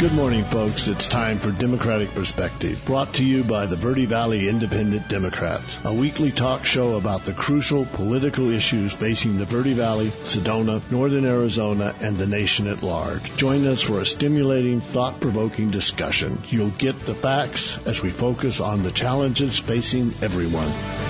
Good morning, folks. It's time for Democratic Perspective, brought to you by the Verde Valley Independent Democrats, a weekly talk show about the crucial political issues facing the Verde Valley, Sedona, Northern Arizona, and the nation at large. Join us for a stimulating, thought-provoking discussion. You'll get the facts as we focus on the challenges facing everyone.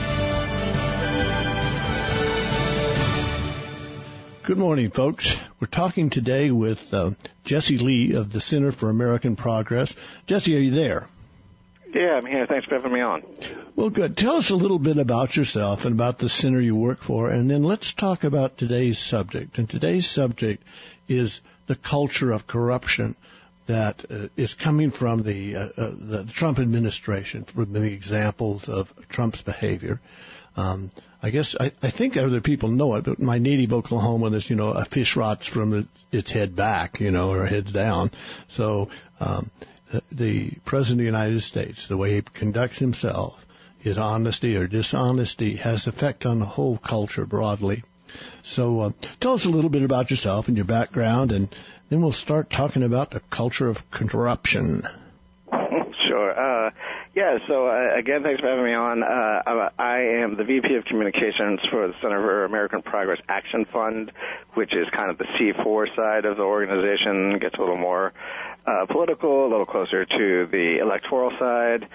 Good morning, folks. We're talking today with Jesse Lee of the Center for American Progress. Jesse, are you there? Yeah, I'm here. Thanks for having me on. Well, good. Tell us a little bit about yourself and about the center you work for, and then let's talk about today's subject. And today's subject is the culture of corruption that is coming from the Trump administration, from the examples of Trump's behavior. I think other people know it, but my native Oklahoma, there's, a fish rots from its head back, or heads down. So, the President of the United States, the way he conducts himself, his honesty or dishonesty has effect on the whole culture broadly. So, tell us a little bit about yourself and your background, and then we'll start talking about the culture of corruption. Sure. So again, thanks for having me on. I am the VP of Communications for the Center for American Progress Action Fund, which is kind of the C4 side of the organization, gets a little more political, a little closer to the electoral side.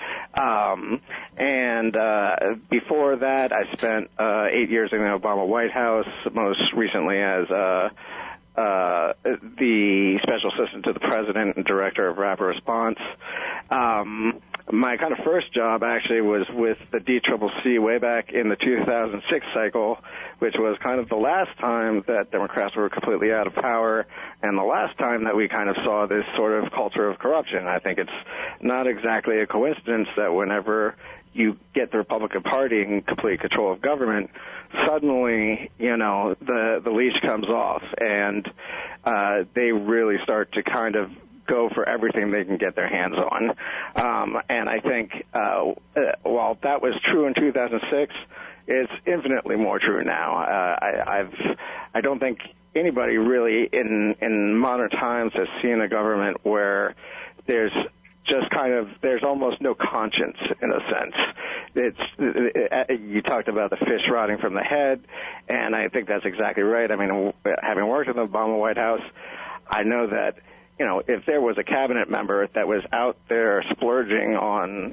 Before that, I spent 8 years in the Obama White House, most recently as the Special Assistant to the President and Director of Rapid Response. My kind of first job actually was with the DCCC way back in the 2006 cycle, which was kind of the last time that Democrats were completely out of power and the last time that we kind of saw this sort of culture of corruption. I think it's not exactly a coincidence that whenever you get the Republican Party in complete control of government, suddenly, the leash comes off and they really start to kind of go for everything they can get their hands on. And I think while that was true in 2006, it's infinitely more true now. I don't think anybody really in modern times has seen a government where there's almost no conscience in a sense. You talked about the fish rotting from the head, and I think that's exactly right. I mean, having worked in the Obama White House, I know that, if there was a cabinet member that was out there splurging on,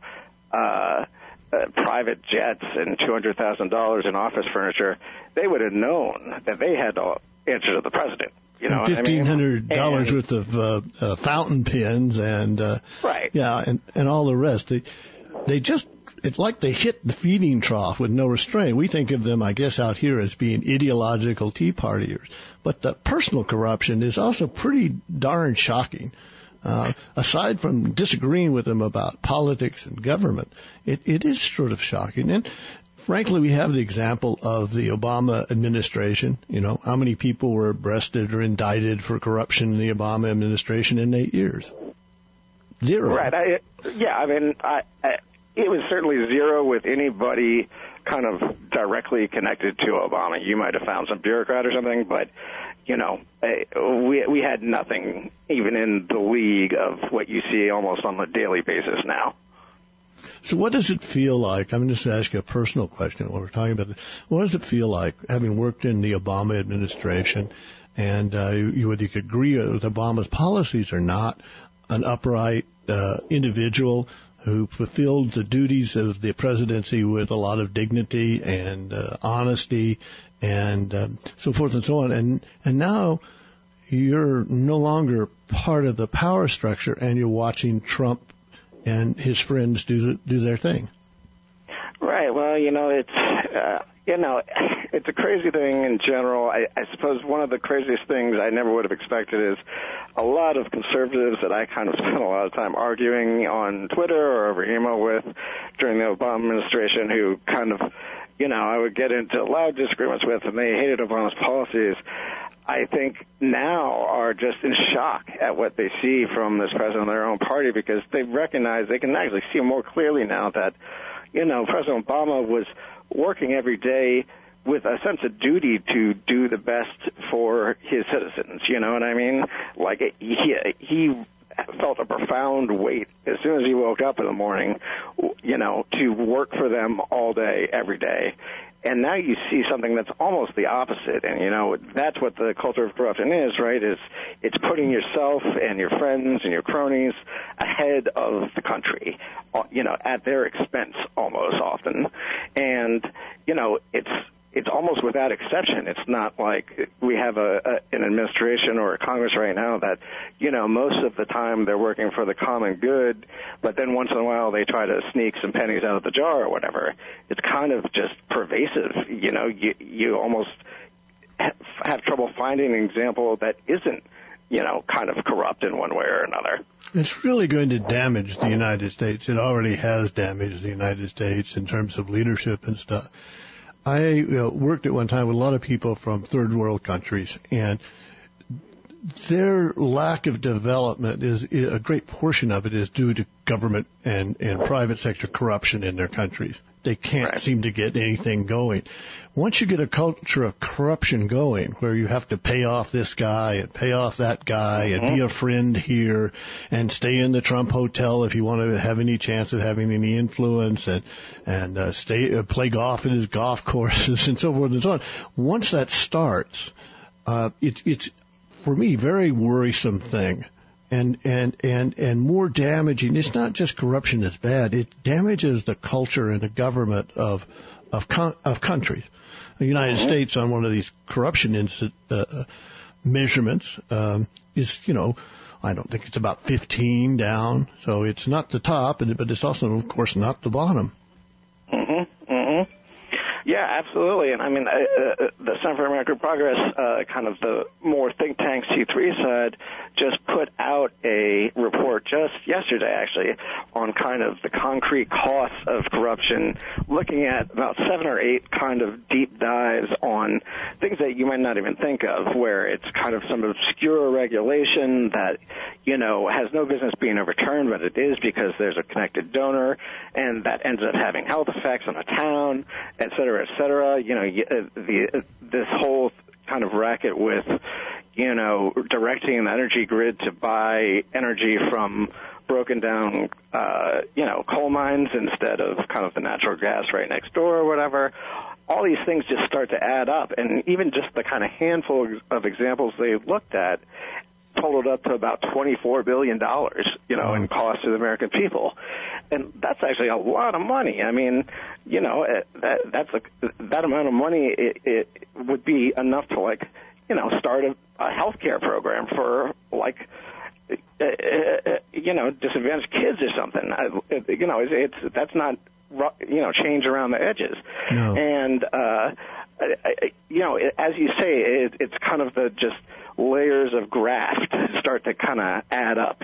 private jets and $200,000 in office furniture, they would have known that they had to answer to the president. $1,500 worth of fountain pens and right. And all the rest. It's like they hit the feeding trough with no restraint. We think of them, I guess, out here as being ideological Tea Partiers. But the personal corruption is also pretty darn shocking. Aside from disagreeing with them about politics and government, it is sort of shocking. And frankly, we have the example of the Obama administration. How many people were arrested or indicted for corruption in the Obama administration in 8 years? Zero. Right. It was certainly zero with anybody kind of directly connected to Obama. You might have found some bureaucrat or something, but, we had nothing even in the league of what you see almost on a daily basis now. So what does it feel like? I'm just going to ask you a personal question while we're talking about this. What does it feel like, having worked in the Obama administration, and you could agree with Obama's policies or not, an upright individual who fulfilled the duties of the presidency with a lot of dignity and honesty and so forth and so on. And now you're no longer part of the power structure, and you're watching Trump and his friends do their thing. Right. Well, it's a crazy thing in general. I suppose one of the craziest things I never would have expected is a lot of conservatives that I kind of spent a lot of time arguing on Twitter or over email with during the Obama administration, who kind of, I would get into loud disagreements with, and they hated Obama's policies, I think now are just in shock at what they see from this president of their own party, because they recognize, they can actually see more clearly now that, President Obama was working every day with a sense of duty to do the best for his citizens. You know what I mean? Like, he felt a profound weight as soon as he woke up in the morning, to work for them all day, every day. And now you see something that's almost the opposite. And, that's what the culture of corruption is, right? It's putting yourself and your friends and your cronies ahead of the country, at their expense almost often. And, it's almost without exception. It's not like we have an administration or a Congress right now that, most of the time they're working for the common good, but then once in a while they try to sneak some pennies out of the jar or whatever. It's kind of just pervasive. You almost have trouble finding an example that isn't, kind of corrupt in one way or another. It's really going to damage the United States. It already has damaged the United States in terms of leadership and stuff. I worked at one time with a lot of people from third world countries, and their lack of development is a great portion of it is due to government and private sector corruption in their countries. They can't seem to get anything going. Once you get a culture of corruption going, where you have to pay off this guy and pay off that guy and be a friend here and stay in the Trump hotel if you want to have any chance of having any influence and play golf at his golf courses and so forth and so on. Once that starts, it's for me very worrisome thing. And more damaging. It's not just corruption that's bad. It damages the culture and the government of countries. The United States on one of these corruption measurements is, I don't think it's about 15 down. So it's not the top, but it's also, of course, not the bottom. Yeah, absolutely. And I mean, the Center for American Progress, kind of the more think tank C3 side, just put out a report just yesterday, actually, on kind of the concrete costs of corruption, looking at about 7 or 8 kind of deep dives on things that you might not even think of, where it's kind of some obscure regulation that, has no business being overturned, but it is because there's a connected donor, and that ends up having health effects on a town, et cetera, et cetera. This whole kind of racket with, directing the energy grid to buy energy from broken down, coal mines instead of kind of the natural gas right next door or whatever. All these things just start to add up, and even just the kind of handful of examples they looked at totaled up to about $24 billion, in cost to the American people. And that's actually a lot of money. I mean, that amount of money, it would be enough to, start a healthcare program for, disadvantaged kids or something. That's not, change around the edges. No. And, as you say, it's kind of the just layers of graft start to kind of add up,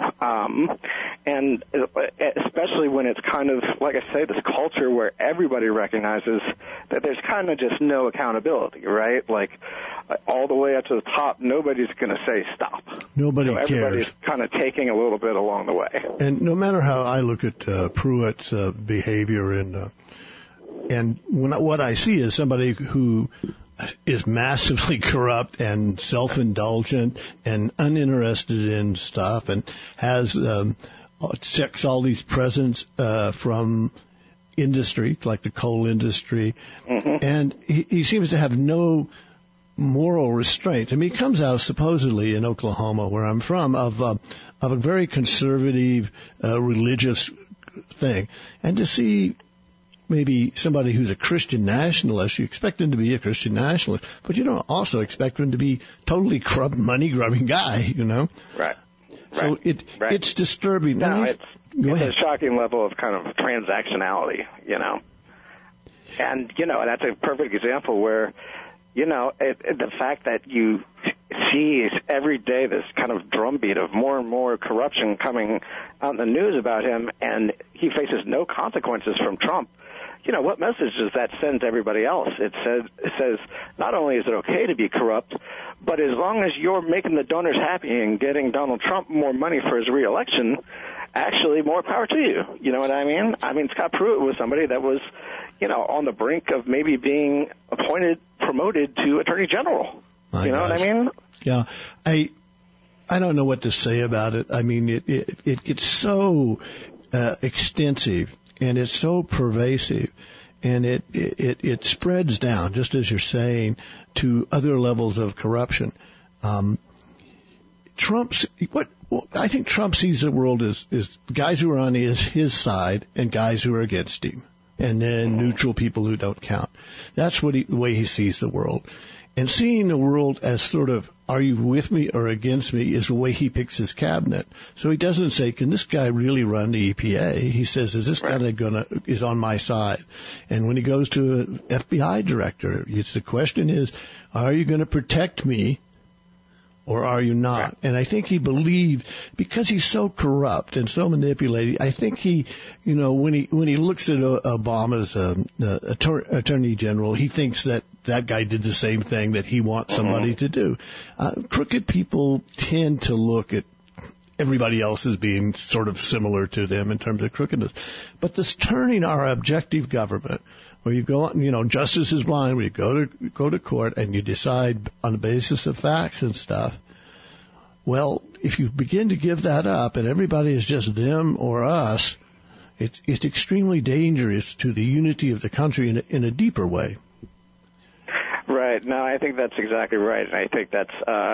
and especially when it's kind of, like I say, this culture where everybody recognizes that there's kind of just no accountability, right? Like, all the way up to the top, nobody's going to say stop. Nobody cares. Everybody's kind of taking a little bit along the way. And no matter how I look at Pruitt's behavior and what I see is somebody who is massively corrupt and self-indulgent and uninterested in stuff and has checks all these presents from industry, like the coal industry, and he seems to have no moral restraint. I mean, he comes out supposedly in Oklahoma, where I'm from, of a very conservative religious thing, and to see maybe somebody who's a Christian nationalist, you expect him to be a Christian nationalist, but you don't also expect him to be totally corrupt, money-grubbing guy, Right. So it's disturbing. No, it's a shocking level of kind of transactionality, And, that's a perfect example where, the fact that you see every day this kind of drumbeat of more and more corruption coming out in the news about him, and he faces no consequences from Trump. What message does that send to everybody else? It says not only is it okay to be corrupt, but as long as you're making the donors happy and getting Donald Trump more money for his reelection, actually more power to you. You know what I mean? I mean, Scott Pruitt was somebody that was, on the brink of maybe being promoted to Attorney General. What I mean? Yeah. I don't know what to say about it. I mean, it's so extensive and it's so pervasive, and it spreads down, just as you're saying, to other levels of corruption. I think Trump sees the world as guys who are on his side and guys who are against him, and then neutral people who don't count. That's the way he sees the world. And seeing the world as sort of, are you with me or against me, is the way he picks his cabinet. So he doesn't say, can this guy really run the EPA? He says, is this guy is on my side? And when he goes to an FBI director, the question is, are you going to protect me? Or are you not? Right. And I think he believed, because he's so corrupt and so manipulated, I think he, when he looks at Obama's attorney general, he thinks that guy did the same thing that he wants somebody to do. Crooked people tend to look at everybody else as being sort of similar to them in terms of crookedness. But this turning our objective government, where you go, justice is blind, where you go to court and you decide on the basis of facts and stuff. Well, if you begin to give that up and everybody is just them or us, it's extremely dangerous to the unity of the country in a deeper way. Right. No, I think that's exactly right. And I think that's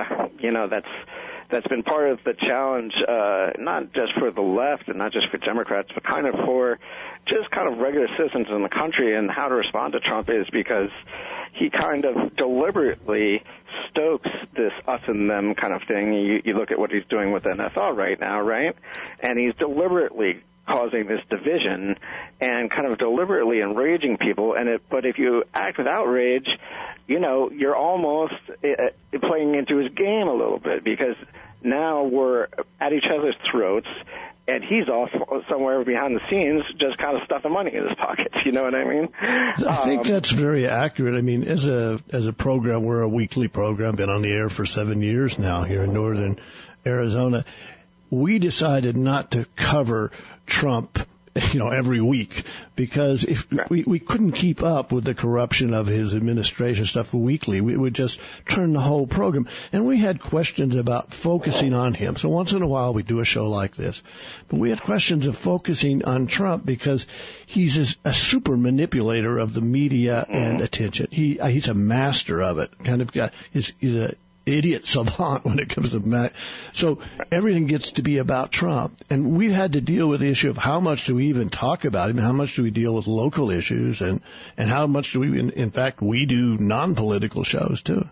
been part of the challenge, not just for the left and not just for Democrats, but kind of for just kind of regular citizens in the country, and how to respond to Trump is because he kind of deliberately stokes this us and them kind of thing. You look at what he's doing with NFL right now, right? And he's deliberately causing this division and kind of deliberately enraging people. But if you act with outrage, you're almost playing into his game a little bit, because now we're at each other's throats, and he's off somewhere behind the scenes just kind of stuffing money in his pockets. You know what I mean? I think that's very accurate. I mean, as a program, we're a weekly program, been on the air for 7 years now here in northern Arizona. We decided not to cover Trump, every week, because if we couldn't keep up with the corruption of his administration stuff weekly, we would just turn the whole program. And we had questions about focusing on him. So once in a while we do a show like this. But we had questions of focusing on Trump because he's a super manipulator of the media and attention. He's a master of it. Kind of guy. He's a idiot savant when it comes to that. So everything gets to be about Trump. And we've had to deal with the issue of how much do we even talk about him, how much do we deal with local issues, and how much do we, in fact, we do non-political shows too.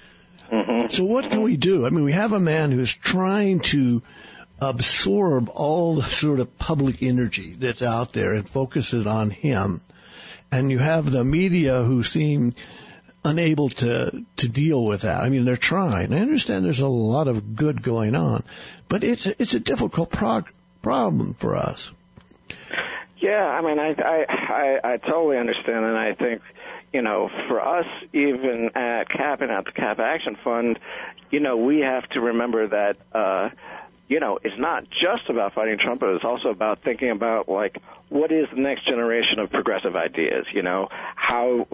So what can we do? I mean, we have a man who's trying to absorb all the sort of public energy that's out there and focus it on him. And you have the media who seem unable to deal with that. I mean, they're trying. I understand there's a lot of good going on, but it's a difficult problem for us. Yeah, I mean, I totally understand, and I think, for us, even at CAP and at the CAP Action Fund, we have to remember that, it's not just about fighting Trump, but it's also about thinking about, what is the next generation of progressive ideas? How,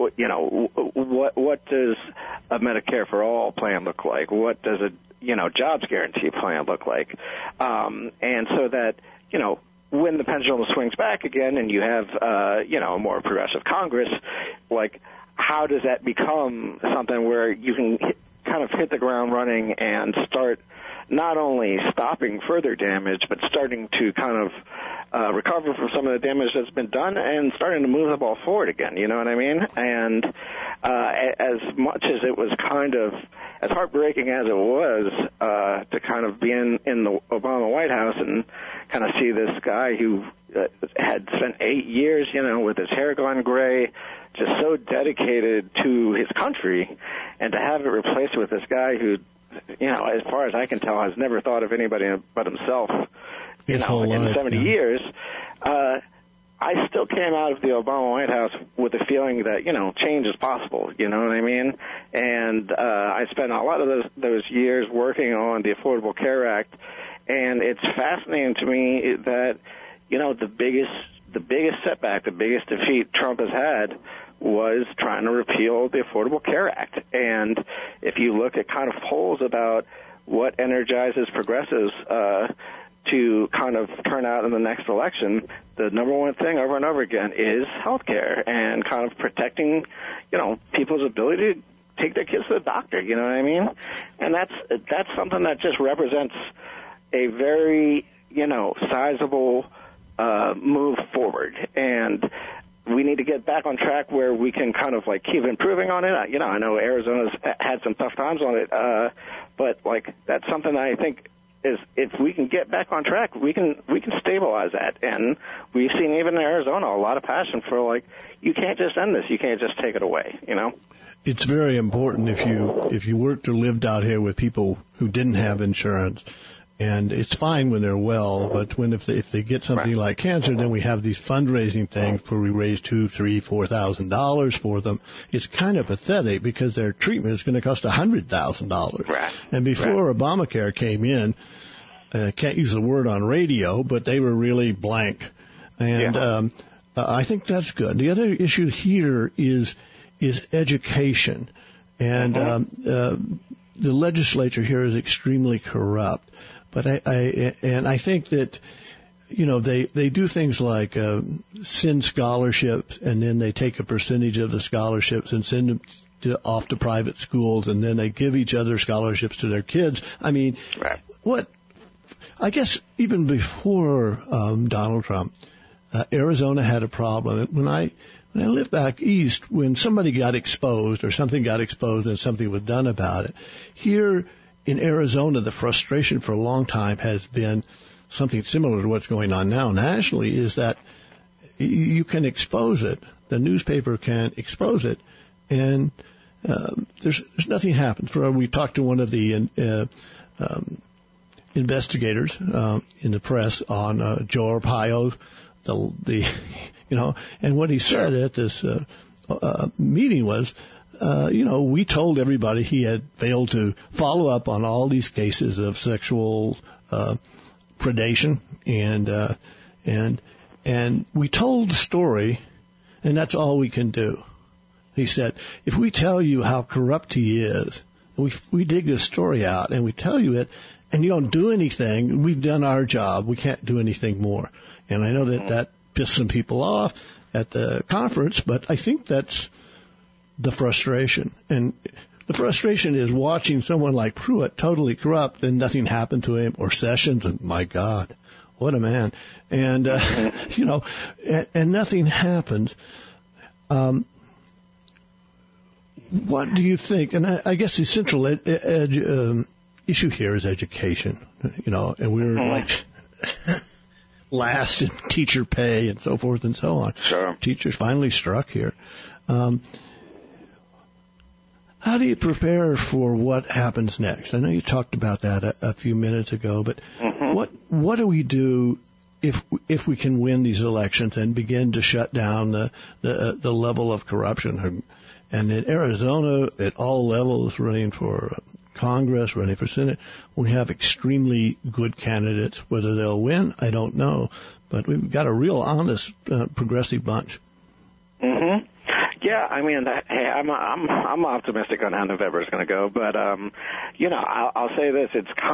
what does a Medicare for All plan look like? What does a, jobs guarantee plan look like? And so that, when the pendulum swings back again and you have, a more progressive Congress, how does that become something where you can kind of hit the ground running and start not only stopping further damage, but starting to kind of recover from some of the damage that's been done and starting to move the ball forward again, you know what I mean? And as much as it was kind of, as heartbreaking as it was to kind of be in the Obama White House and kind of see this guy who had spent 8 years, with his hair gone gray, just so dedicated to his country, and to have it replaced with this guy who, as far as I can tell, has never thought of anybody but himself, in 70 years. I still came out of the Obama White House with a feeling that, change is possible, you know what I mean? And I spent a lot of those years working on the Affordable Care Act, and it's fascinating to me that, the biggest setback, the biggest defeat Trump has had was trying to repeal the Affordable Care Act. And if you look at kind of polls about what energizes progressives to kind of turn out in the next election, the number one thing over and over again is healthcare and kind of protecting, people's ability to take their kids to the doctor, you know what I mean? And that's something that just represents a very, sizable move forward. And we need to get back on track where we can kind of keep improving on it. I know Arizona's had some tough times on it, but that's something I think is, if we can get back on track, we can stabilize that. And we've seen even in Arizona a lot of passion for you can't just end this, you can't just take it away, It's very important if you worked or lived out here with people who didn't have insurance. And it's fine when they're well, but if they get something like cancer, then we have these fundraising things where we raise $2,000, $3,000, $4,000 for them. It's kind of pathetic because their treatment is going to cost $100,000. Right. And before Obamacare came in, can't use the word on radio, but they were really blank. And I think that's good. The other issue here is education, and the legislature here is extremely corrupt. But I think that, they do things like send scholarships, and then they take a percentage of the scholarships and send them off to private schools, and then they give each other scholarships to their kids. I mean, I guess even before Donald Trump, Arizona had a problem. When I lived back east, when somebody got exposed or something got exposed and something was done about it, here in Arizona, the frustration for a long time has been something similar to what's going on now nationally, is that you can expose it. The newspaper can expose it, and there's nothing happens. We talked to one of the investigators in the press on Joe Arpaio, and what he said at this meeting was, we told everybody he had failed to follow up on all these cases of sexual predation, and we told the story, and that's all we can do. He said, if we tell you how corrupt he is, we dig this story out and we tell you it, and you don't do anything, we've done our job. We can't do anything more. And I know that pissed some people off at the conference, but I think that's the frustration. And the frustration is watching someone like Pruitt totally corrupt and nothing happened to him, or Sessions, and my God, what a man. And, and nothing happened. What do you think? And I guess the central issue here is education, and we're last in teacher pay and so forth and so on. Sure. Teachers finally struck here. How do you prepare for what happens next? I know you talked about that a few minutes ago, but what do we do if we can win these elections and begin to shut down the level of corruption? And in Arizona, at all levels, running for Congress, running for Senate, we have extremely good candidates. Whether they'll win, I don't know, but we've got a real honest, progressive bunch. Mm-hmm. Yeah, I mean, hey, I'm optimistic on how November is going to go, but I'll say this: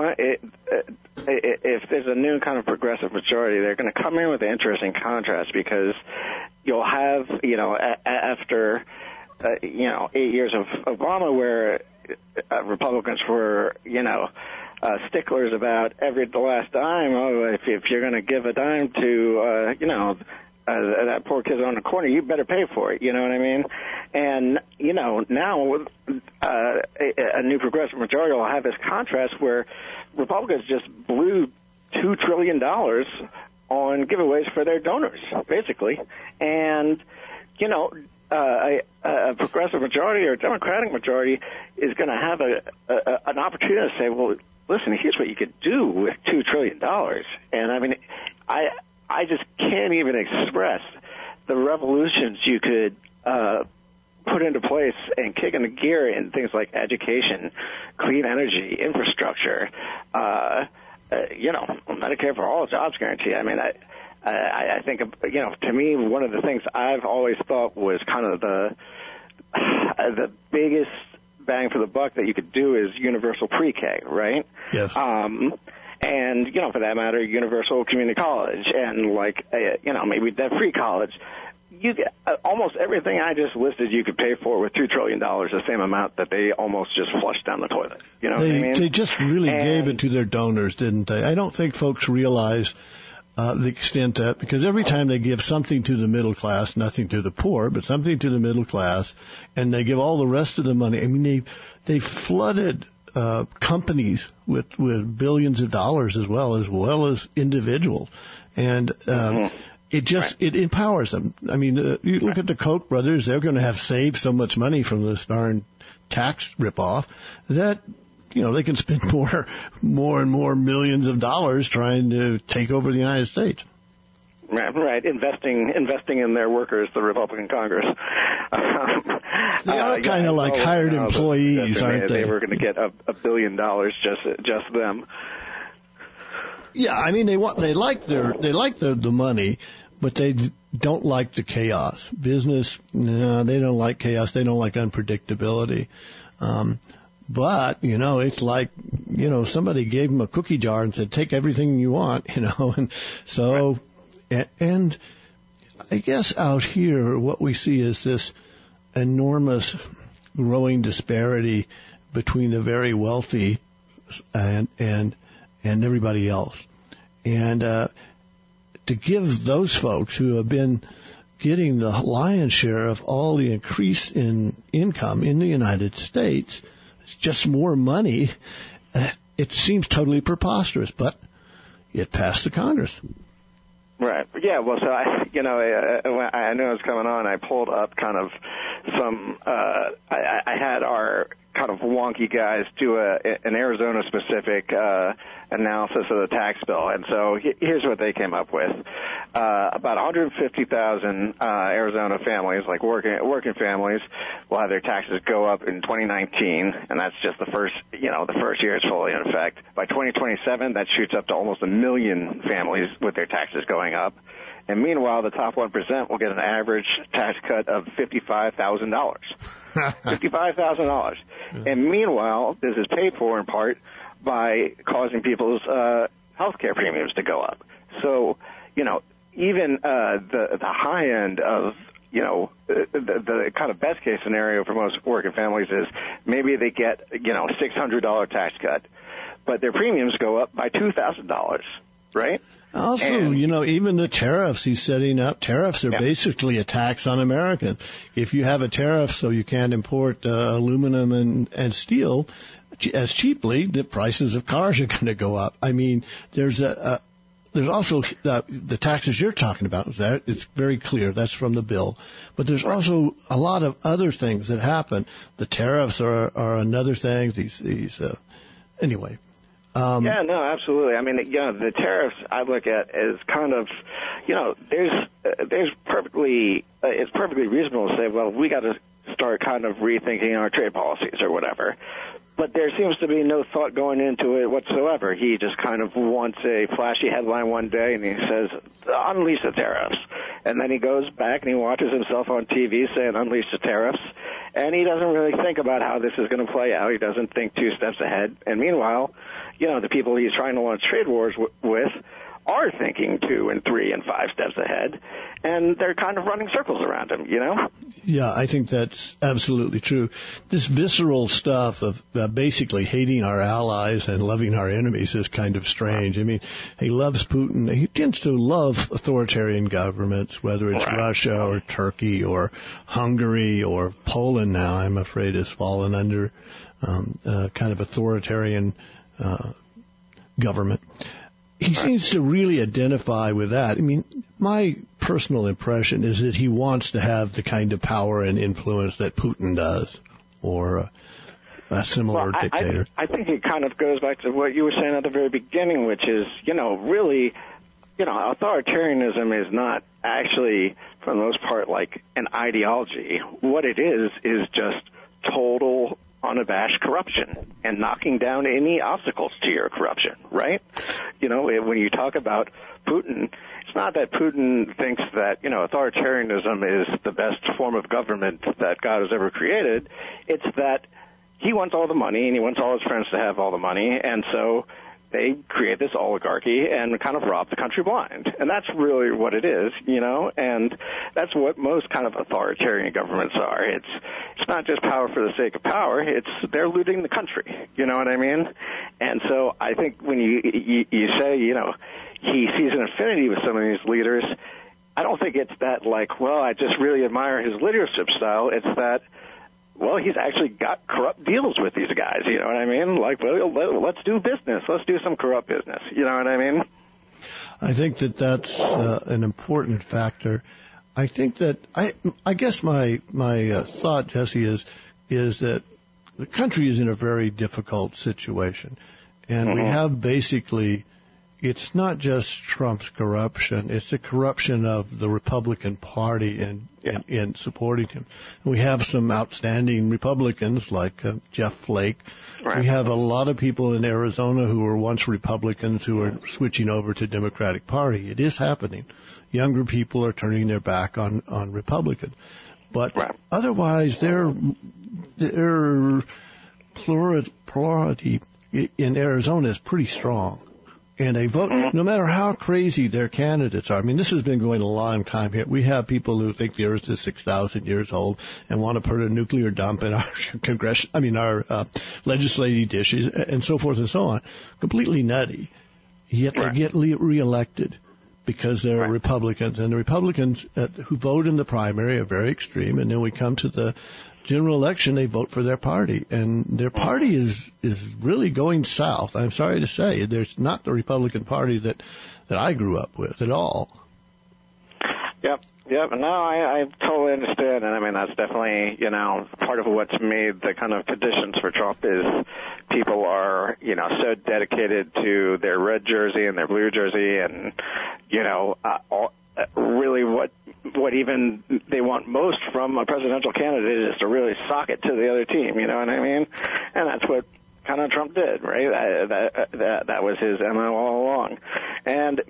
if there's a new kind of progressive majority, they're going to come in with an interesting contrast, because you'll have, after 8 years of Obama, where Republicans were, sticklers about the last dime. Oh, if you're going to give a dime to, that poor kid's on the corner, you better pay for it. You know what I mean? And, now a new progressive majority will have this contrast where Republicans just blew $2 trillion on giveaways for their donors, basically. And, a progressive majority or a Democratic majority is going to have an opportunity to say, well, listen, here's what you could do with $2 trillion. And I mean, I just can't even express the revolutions you could put into place and kick into gear in things like education, clean energy, infrastructure, Medicare for all, jobs guarantee. I mean, I think, to me, one of the things I've always thought was kind of the biggest bang for the buck that you could do is universal pre-K, right? Yes. And, for that matter, universal community college and, maybe debt-free college. You get almost everything I just listed you could pay for with $2 trillion, the same amount that they almost just flushed down the toilet. You know what I mean? They just really gave it to their donors, didn't they? I don't think folks realize the extent that, because every time they give something to the middle class, nothing to the poor, but something to the middle class, and they give all the rest of the money. I mean, they flooded companies with billions of dollars as well as individuals, and it empowers them. I mean, you look at the Koch brothers; they're going to have saved so much money from this darn tax ripoff that they can spend more and more millions of dollars trying to take over the United States. Right, investing in their workers, the Republican Congress. They are kind of like hired employees, aren't they? They were going to get $1 billion just them. Yeah, I mean they like the money, but they don't like the chaos. Business, no, they don't like chaos. They don't like unpredictability. But, it's like, somebody gave them a cookie jar and said, take everything you want, and so, and I guess out here what we see is this enormous growing disparity between the very wealthy and everybody else. And, to give those folks who have been getting the lion's share of all the increase in income in the United States, just more money, it seems totally preposterous, but it passed the Congress. Right. Yeah. Well, so I knew it was coming on. I pulled up kind of some. I had our kind of wonky guys do an Arizona-specific analysis of the tax bill, and so here's what they came up with: about 150,000 Arizona families, like working families, will have their taxes go up in 2019, and that's just the first year it's fully in effect. By 2027, that shoots up to almost 1 million families with their taxes going up. And meanwhile, the top 1% will get an average tax cut of $55,000. $55,000. And meanwhile, this is paid for in part by causing people's health care premiums to go up. So, even the high end of, the kind of best case scenario for most working families is maybe they get, $600 tax cut, but their premiums go up by $2,000, right? Also, even the tariffs he's setting up, tariffs are basically a tax on Americans. If you have a tariff so you can't import aluminum and steel as cheaply, the prices of cars are going to go up. I mean, there's also the taxes you're talking about. It's very clear. That's from the bill. But there's also a lot of other things that happen. The tariffs are another thing. Anyway. Yeah, no, absolutely. I mean, the tariffs I look at as kind of, there's it's perfectly reasonable to say, well, we got to start kind of rethinking our trade policies or whatever. But there seems to be no thought going into it whatsoever. He just kind of wants a flashy headline one day, and he says, unleash the tariffs. And then he goes back and he watches himself on TV saying, unleash the tariffs. And he doesn't really think about how this is going to play out. He doesn't think 2 steps ahead. And meanwhile, the people he's trying to launch trade wars with are thinking 2 and 3 and 5 steps ahead, and they're kind of running circles around him, Yeah, I think that's absolutely true. This visceral stuff of basically hating our allies and loving our enemies is kind of strange. I mean, he loves Putin. He tends to love authoritarian governments, whether it's Russia or Turkey or Hungary or Poland now, I'm afraid, has fallen under kind of authoritarian government. He seems to really identify with that. I mean, my personal impression is that he wants to have the kind of power and influence that Putin does, or a similar dictator. I think it kind of goes back to what you were saying at the very beginning, which is, really, authoritarianism is not actually, for the most part, like an ideology. What it is just total unabashed corruption and knocking down any obstacles to your corruption, right? When you talk about Putin, it's not that Putin thinks that, authoritarianism is the best form of government that God has ever created. It's that, he wants all the money, and he wants all his friends to have all the money, and so they create this oligarchy and kind of rob the country blind. And that's really what it is, and that's what most kind of authoritarian governments are. It's not just power for the sake of power. They're looting the country. You know what I mean? And so I think when you say, he sees an affinity with some of these leaders, I don't think it's that like, well, I just really admire his leadership style. It's that, well, he's actually got corrupt deals with these guys, you know what I mean? Like, well, let's do business. Let's do some corrupt business, you know what I mean? I think that's an important factor. I think that, I guess my thought, Jesse, is that the country is in a very difficult situation. And we have basically, it's not just Trump's corruption, it's the corruption of the Republican Party in supporting him. We have some outstanding Republicans like Jeff Flake. Right. We have a lot of people in Arizona who were once Republicans who are switching over to Democratic Party. It is happening. Younger people are turning their back on Republicans. But otherwise, their plurality in Arizona is pretty strong. And they vote, no matter how crazy their candidates are. I mean, this has been going a long time here. We have people who think the Earth is 6,000 years old and want to put a nuclear dump in our legislative dishes and so forth and so on. Completely nutty. Yet they get reelected because they're Republicans. And the Republicans who vote in the primary are very extreme. And then we come to the general election, they vote for their party, and their party is really going south. I'm sorry to say, there's not the Republican Party that I grew up with at all. Yep. No, I totally understand, and I mean that's definitely part of what's made the kind of conditions for Trump is people are so dedicated to their red jersey and their blue jersey, and really what even they want most from a presidential candidate is to really sock it to the other team, you know what I mean? And that's what kind of Trump did, right? That was his MO all along. And,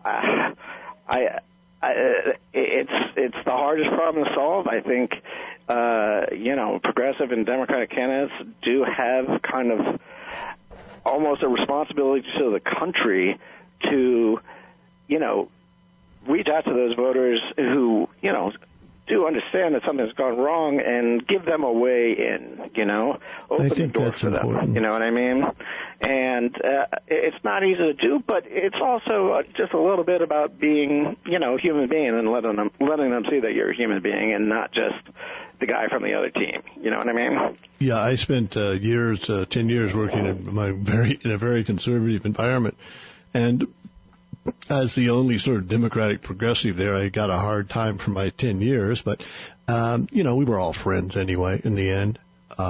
it's the hardest problem to solve. I think, progressive and Democratic candidates do have kind of almost a responsibility to the country to, reach out to those voters who, do understand that something's gone wrong and give them a way in, open the door for them. You know what I mean? And it's not easy to do, but it's also just a little bit about being, a human being and letting them see that you're a human being and not just the guy from the other team. You know what I mean? Yeah, I spent 10 years working in a very conservative environment, and as the only sort of Democratic progressive there, I got a hard time for my 10 years, but, we were all friends anyway in the end.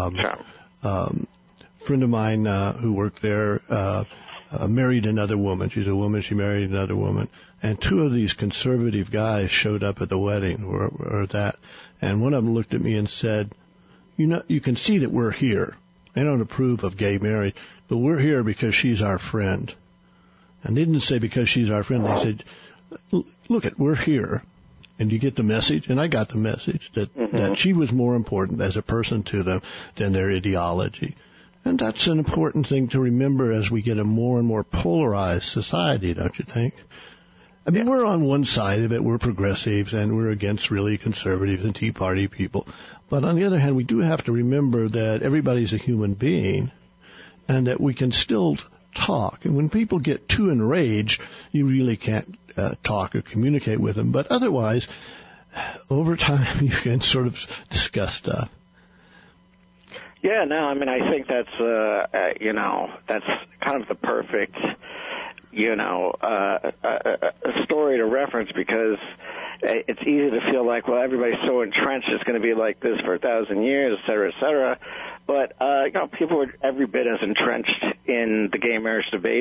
Friend of mine, who worked there, married another woman. She's a woman. She married another woman. And two of these conservative guys showed up at the wedding or that. And one of them looked at me and said, you can see that we're here. I don't approve of gay marriage, but we're here because she's our friend. And they didn't say because she's our friend. They said, look, we're here. And you get the message, and I got the message, that she was more important as a person to them than their ideology. And that's an important thing to remember as we get a more and more polarized society, don't you think? I mean, we're on one side of it. We're progressives, and we're against really conservatives and Tea Party people. But on the other hand, we do have to remember that everybody's a human being and that we can still talk. And when people get too enraged, you really can't talk or communicate with them. But otherwise, over time, you can sort of discuss stuff. Yeah, no, I mean, I think that's, that's kind of the perfect, story to reference because it's easy to feel like, well, everybody's so entrenched, it's going to be like this for 1,000 years, et cetera, et cetera. But, people are every bit as entrenched in the gay marriage debate.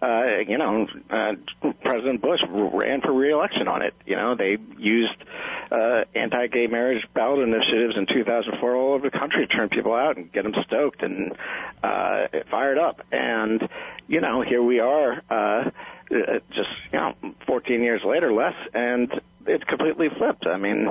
President Bush ran for re-election on it. They used anti-gay marriage ballot initiatives in 2004 all over the country to turn people out and get them stoked and fired up. And, here we are just, 14 years later, less, and it's completely flipped. I mean,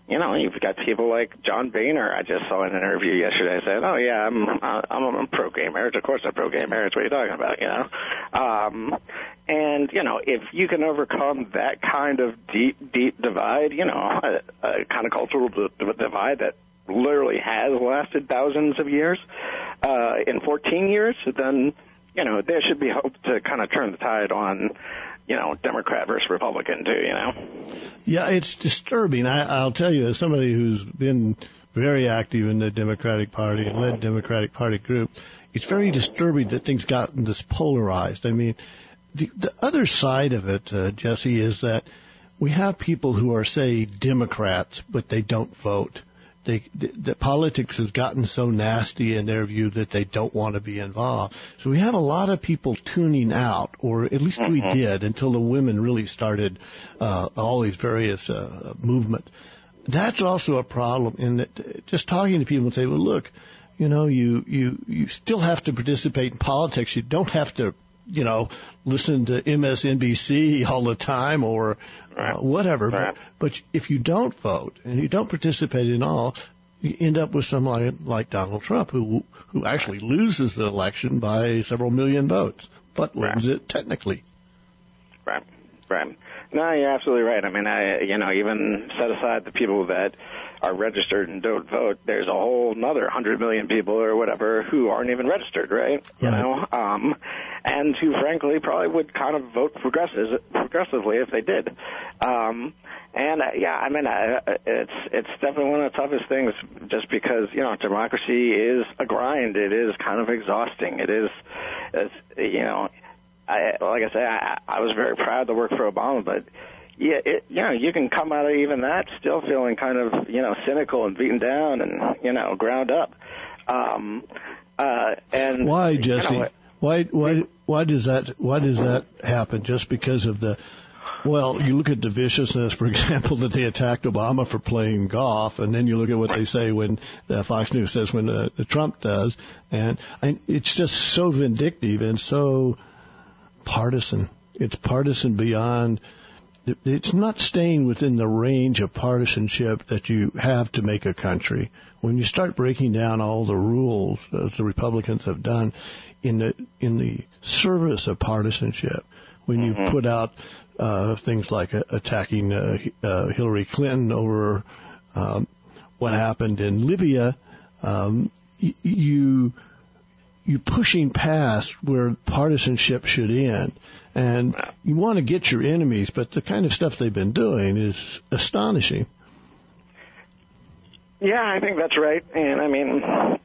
you've got people like John Boehner. I just saw in an interview yesterday saying, "Oh yeah, I'm pro-gay marriage. Of course I'm pro-gay marriage. What are you talking about?" And if you can overcome that kind of deep divide, a kind of cultural divide that literally has lasted thousands of years, in 14 years, then there should be hope to kind of turn the tide on, Democrat versus Republican too, Yeah, it's disturbing. I'll tell you, as somebody who's been very active in the Democratic Party and led Democratic Party group, it's very disturbing that things gotten this polarized. I mean, the other side of it, Jesse, is that we have people who are, say, Democrats, but they don't vote. The politics has gotten so nasty in their view that they don't want to be involved. So we have a lot of people tuning out, or at least we did until the women really started all these various movements. That's also a problem in that just talking to people and say, well, look, you still have to participate in politics. You don't have to, listen to MSNBC all the time or whatever. Right. But if you don't vote and you don't participate in all, you end up with somebody like Donald Trump who actually loses the election by several million votes, but wins it technically. Right. No, you're absolutely right. I mean, even set aside the people that are registered and don't vote, there's a whole another 100 million people or whatever who aren't even registered, right? And who frankly probably would kind of vote progressively if they did. It's definitely one of the toughest things just because, democracy is a grind. It is kind of exhausting. Like I say, I was very proud to work for Obama, but you can come out of even that still feeling kind of, cynical and beaten down and, ground up. And why, Jesse? Why does that happen? Just because of you look at the viciousness, for example, that they attacked Obama for playing golf, and then you look at what they say when Fox News says when Trump does, and it's just so vindictive and so partisan. It's partisan beyond. It's not staying within the range of partisanship that you have to make a country. When you start breaking down all the rules, as the Republicans have done, in the service of partisanship, when you put out things like attacking Hillary Clinton over what happened in Libya, you pushing past where partisanship should end. And you want to get your enemies, but the kind of stuff they've been doing is astonishing. Yeah, I think that's right. And I mean,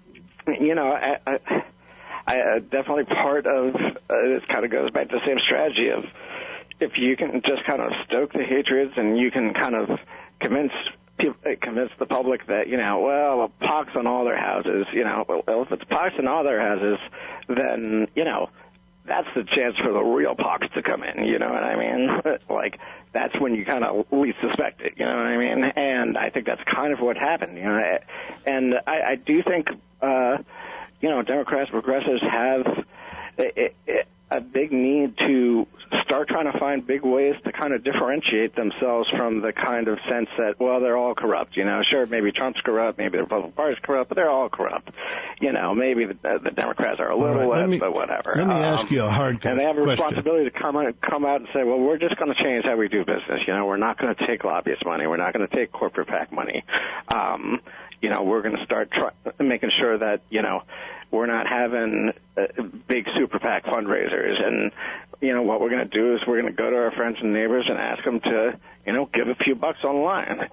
I definitely part of this kind of goes back to the same strategy of if you can just kind of stoke the hatreds and you can kind of convince the public that, a pox on all their houses, well, if it's pox on all their houses, then, that's the chance for the real pox to come in, you know what I mean? Like, that's when you kind of least suspect it, you know what I mean? And I think that's kind of what happened, And I do think, Democrats, progressives have a big need to start trying to find big ways to kind of differentiate themselves from the kind of sense that, well, they're all corrupt. Sure, maybe Trump's corrupt, maybe the Republican Party's corrupt, but they're all corrupt. Maybe the Democrats are a little less, but whatever. Let me ask you a hard question. And they have a responsibility to come out and say, well, we're just going to change how we do business. We're not going to take lobbyist money. We're not going to take corporate PAC money. We're going to start making sure that, we're not having big super PAC fundraisers. And, what we're going to do is we're going to go to our friends and neighbors and ask them to, give a few bucks online.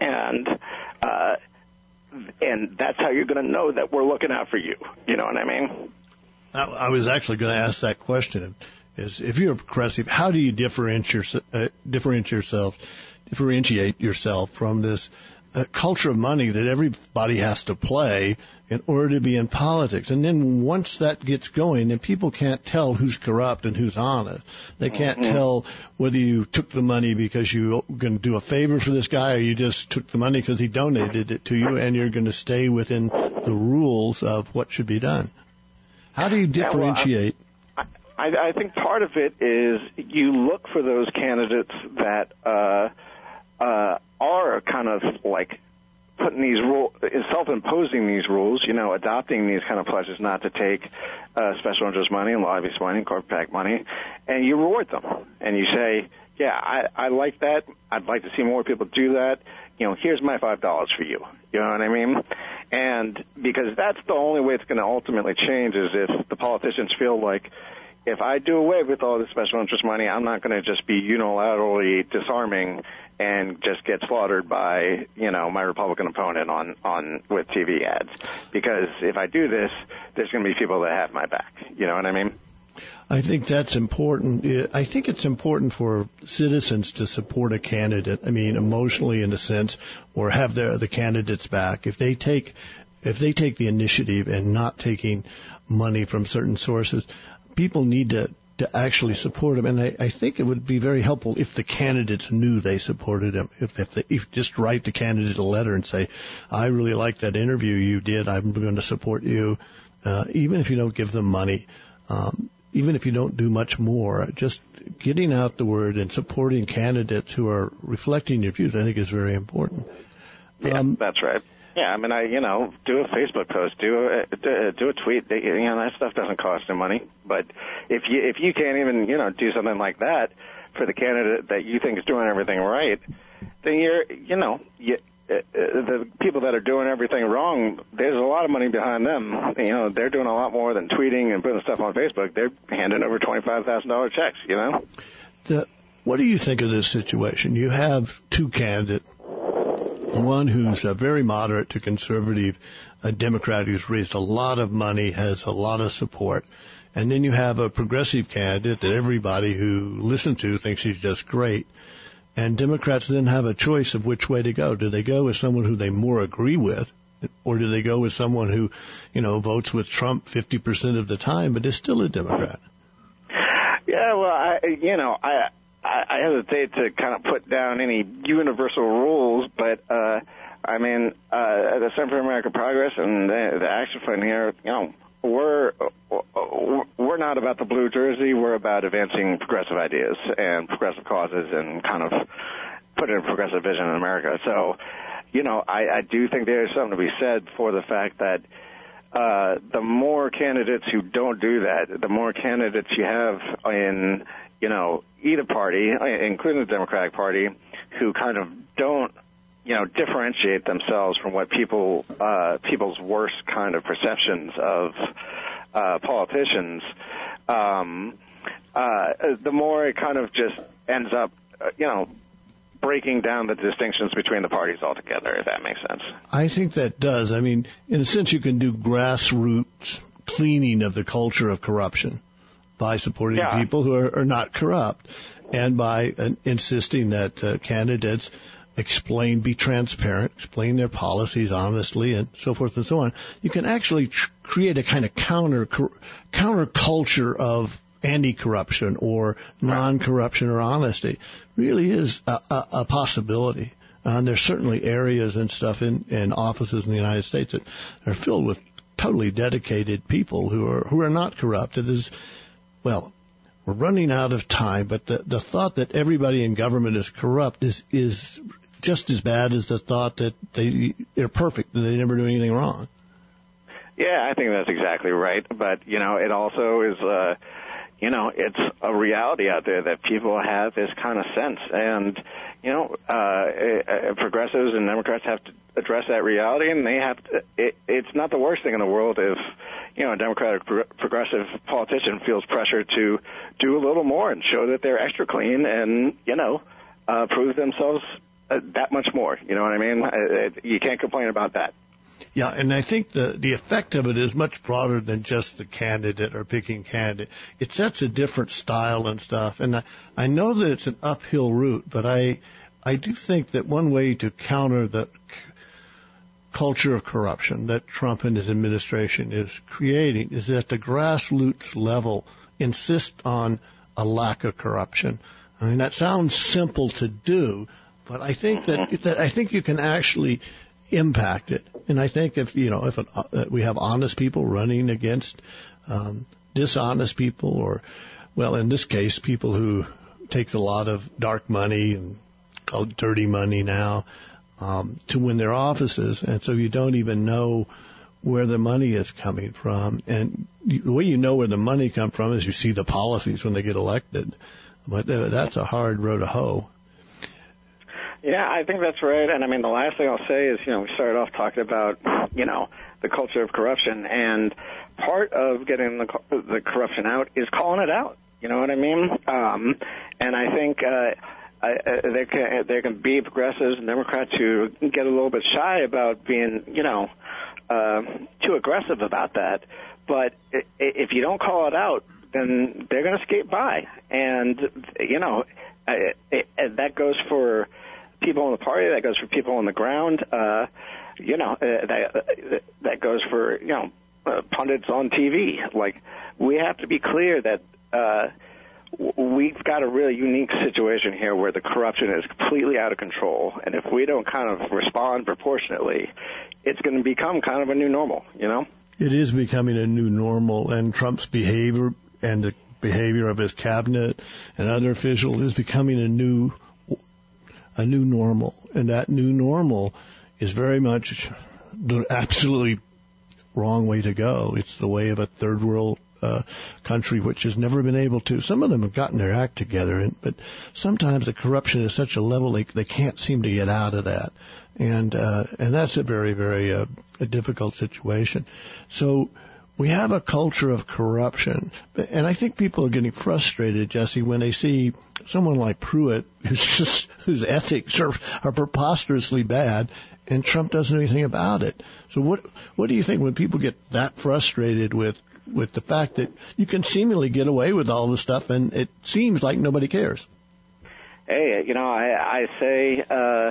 And that's how you're going to know that we're looking out for you. You know what I mean? I was actually going to ask that question. Is if you're a progressive, how do you differentiate yourself from this culture of money that everybody has to play in order to be in politics? And then once that gets going, then people can't tell who's corrupt and who's honest. They can't tell whether you took the money because you're going to do a favor for this guy or you just took the money because he donated it to you and you're going to stay within the rules of what should be done. How do you differentiate? I think part of it is you look for those candidates that are kind of like putting these self-imposing these rules, adopting these kind of pledges not to take special interest money and lobbyist money and corporate PAC money, and you reward them. And you say, yeah, I like that. I'd like to see more people do that. Here's my $5 for you. You know what I mean? And because that's the only way it's going to ultimately change is if the politicians feel like, if I do away with all this special interest money, I'm not going to just be unilaterally disarming and just get slaughtered by, my Republican opponent on with TV ads. Because if I do this, there's going to be people that have my back. You know what I mean? I think that's important. I think it's important for citizens to support a candidate. I mean, emotionally in a sense, or have the candidate's back. If they take the initiative and not taking money from certain sources, people need to actually support them. And I think it would be very helpful if the candidates knew they supported him. If just write the candidate a letter and say, I really like that interview you did. I'm going to support you. Even if you don't give them money, even if you don't do much more, just getting out the word and supporting candidates who are reflecting your views, I think is very important. Yeah, that's right. Yeah, I mean, do a Facebook post, do a tweet. That stuff doesn't cost them money. But if you can't even, do something like that for the candidate that you think is doing everything right, then the people that are doing everything wrong, there's a lot of money behind them. They're doing a lot more than tweeting and putting stuff on Facebook. They're handing over $25,000 checks, What do you think of this situation? You have two candidates, one who's very moderate to conservative, a Democrat who's raised a lot of money, has a lot of support. And then you have a progressive candidate that everybody who listens to thinks he's just great. And Democrats then have a choice of which way to go. Do they go with someone who they more agree with, or do they go with someone who, votes with Trump 50% of the time but is still a Democrat? Yeah, well, I hesitate to kind of put down any universal rules, but the Center for American Progress and the Action Fund here, we're not about the blue jersey. We're about advancing progressive ideas and progressive causes and kind of putting a progressive vision in America. So, I do think there's something to be said for the fact that the more candidates who don't do that, the more candidates you have in, either party, including the Democratic Party, who kind of don't, differentiate themselves from what people's worst kind of perceptions of politicians, the more it kind of just ends up, breaking down the distinctions between the parties altogether, if that makes sense. I think that does. I mean, in a sense, you can do grassroots cleaning of the culture of corruption by supporting people who are not corrupt, and by insisting that candidates be transparent, explain their policies honestly, and so forth and so on. You can actually create a kind of counter culture of anti-corruption or non-corruption or honesty. Really is a possibility. And there's certainly areas and stuff in offices in the United States that are filled with totally dedicated people who are not corrupt. It is, well, we're running out of time, but the thought that everybody in government is corrupt is just as bad as the thought that they're perfect and they never do anything wrong. Yeah, I think that's exactly right. But, it also is, it's a reality out there that people have this kind of sense. And, progressives and Democrats have to address that reality, and they have to, it's not the worst thing in the world if, a Democratic progressive politician feels pressure to do a little more and show that they're extra clean and, prove themselves that much more. You know what I mean? You can't complain about that. Yeah, and I think the effect of it is much broader than just the candidate or picking candidate. It sets a different style and stuff. And I know that it's an uphill route, but I do think that one way to counter the culture of corruption that Trump and his administration is creating is at the grassroots level insist on a lack of corruption. I mean, that sounds simple to do, but I think that you can actually impact it. And I think if we have honest people running against dishonest people, or, well, in this case, people who take a lot of dark money and called dirty money now, to win their offices, and so you don't even know where the money is coming from. And the way you know where the money comes from is you see the policies when they get elected. But that's a hard row to hoe. Yeah, I think that's right. And I mean, the last thing I'll say is, we started off talking about, the culture of corruption, and part of getting the corruption out is calling it out. You know what I mean? And I think there can be progressives and Democrats who get a little bit shy about being, too aggressive about that. But if you don't call it out, then they're going to skate by. And, that goes for people in the party, that goes for people on the ground, that goes for, pundits on TV. Like, we have to be clear that we've got a really unique situation here where the corruption is completely out of control. And if we don't kind of respond proportionately, it's going to become kind of a new normal, It is becoming a new normal, and Trump's behavior and the behavior of his cabinet and other officials is becoming a new normal. And that new normal is very much the absolutely wrong way to go. It's the way of a third world country which has never been able to. Some of them have gotten their act together, but sometimes the corruption is such a level they can't seem to get out of that. And that's a very, very a difficult situation. So we have a culture of corruption, and I think people are getting frustrated, Jesse, when they see someone like Pruitt, whose ethics are preposterously bad, and Trump doesn't do anything about it. So what do you think when people get that frustrated with the fact that you can seemingly get away with all this stuff, and it seems like nobody cares? Hey, I say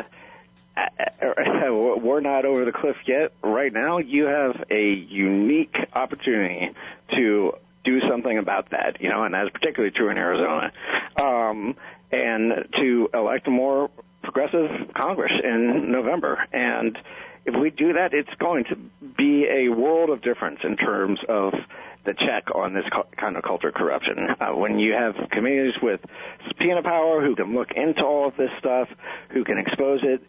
we're not over the cliff yet. Right now, you have a unique opportunity to do something about that, and that's particularly true in Arizona, and to elect a more progressive Congress in November. And if we do that, it's going to be a world of difference in terms of the check on this kind of culture of corruption. When you have committees with subpoena power who can look into all of this stuff, who can expose it,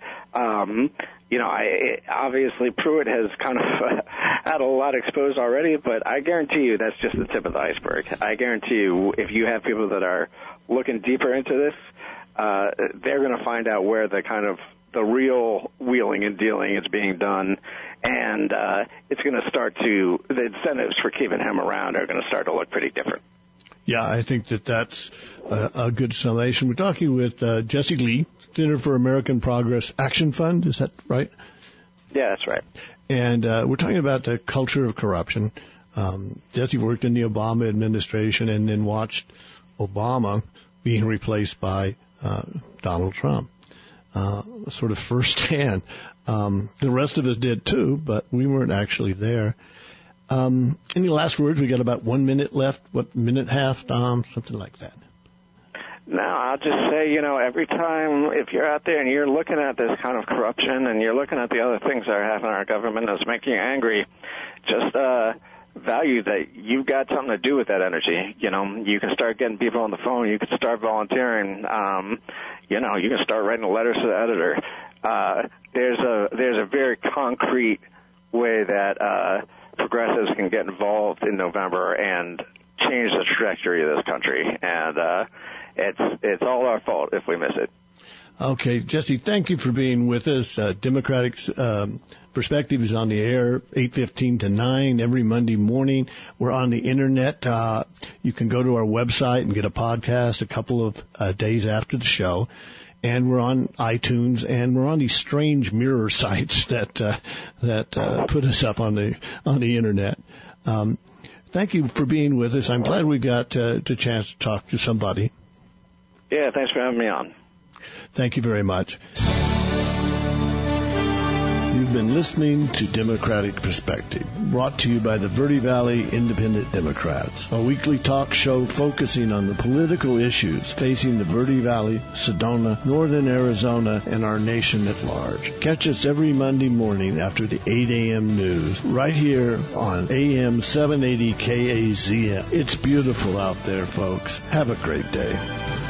obviously Pruitt has kind of had a lot exposed already, but I guarantee you that's just the tip of the iceberg. I guarantee you if you have people that are looking deeper into this, they're going to find out where the real wheeling and dealing is being done, and it's going to start to, the incentives for keeping him around are going to start to look pretty different. Yeah, I think that's a good summation. We're talking with Jesse Lee, Center for American Progress Action Fund. Is that right? Yeah, that's right. And we're talking about the culture of corruption. Jesse worked in the Obama administration and then watched Obama being replaced by Donald Trump. Sort of firsthand. The rest of us did too, but we weren't actually there. Any last words? We got about 1 minute left. What, minute and a half, Dom? Something like that. No, I'll just say, every time if you're out there and you're looking at this kind of corruption and you're looking at the other things that are happening in our government that's making you angry, just value that you've got something to do with that energy. You can start getting people on the phone. You can start volunteering. You can start writing letters to the editor. There's a very concrete way that progressives can get involved in November and change the trajectory of this country. And it's all our fault if we miss it. Okay, Jesse, thank you for being with us. Democratic Perspective is on the air 8:15 to 9 every Monday morning. We're on the Internet. You can go to our website and get a podcast a couple of days after the show. And we're on iTunes, and we're on these strange mirror sites that put us up on the Internet. Thank you for being with us. I'm glad we got the chance to talk to somebody. Yeah, thanks for having me on. Thank you very much. You've been listening to Democratic Perspective, brought to you by the Verde Valley Independent Democrats, a weekly talk show focusing on the political issues facing the Verde Valley, Sedona, Northern Arizona, and our nation at large. Catch us every Monday morning after the 8 a.m. news, right here on AM 780 KAZM. It's beautiful out there, folks. Have a great day.